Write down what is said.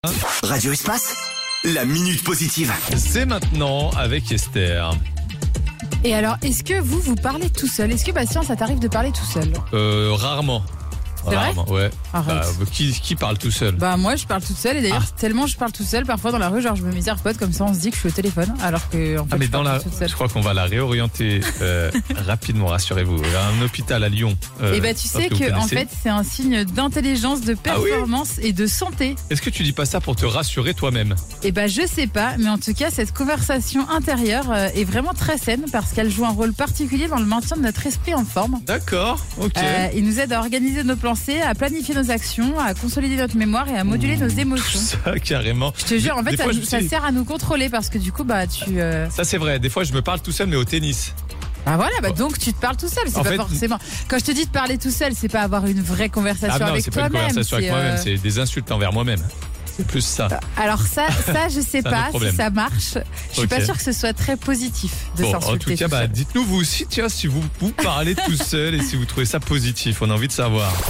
Radio Espace, la minute positive. C'est maintenant avec Esther. Et alors, est-ce que vous parlez tout seul? Est-ce que Bastien, ça t'arrive de parler tout seul? Rarement. C'est vrai? Rarement, ouais. Arrête. Qui parle tout seul? Bah moi je parle toute seule et d'ailleurs tellement je parle toute seule parfois dans la rue, genre je me mets mes AirPods comme ça on se dit que je suis au téléphone alors que en fait mais je dans parle la, toute seule. je crois qu'on va la réorienter rapidement, rassurez-vous. Il y a un hôpital à Lyon. Et bah tu sais que en fait c'est un signe d'intelligence, de performance et de santé. Est-ce que tu dis pas ça pour te rassurer toi-même? Et bah je sais pas, mais en tout cas cette conversation intérieure est vraiment très saine parce qu'elle joue un rôle particulier dans le maintien de notre esprit en forme. D'accord, ok. Il nous aide à organiser nos pensées, à planifier nos actions, à consolider notre mémoire et à moduler nos émotions. Ça, carrément. Je te jure, en fait, ça sert à nous contrôler parce que du coup, bah, Ça, c'est vrai. Des fois, je me parle tout seul, mais au tennis. Bah voilà, donc tu te parles tout seul, c'est pas forcément. Quand je te dis de parler tout seul, c'est pas avoir une vraie conversation avec toi-même. Ah non, c'est pas une conversation avec moi-même, c'est des insultes envers moi-même. C'est plus ça. Alors ça, je sais pas si ça marche. Je suis pas sûre que ce soit très positif de s'insulter. En tout cas, dites-nous vous aussi, tiens, si vous parlez tout seul et si vous trouvez ça positif. On a envie de savoir.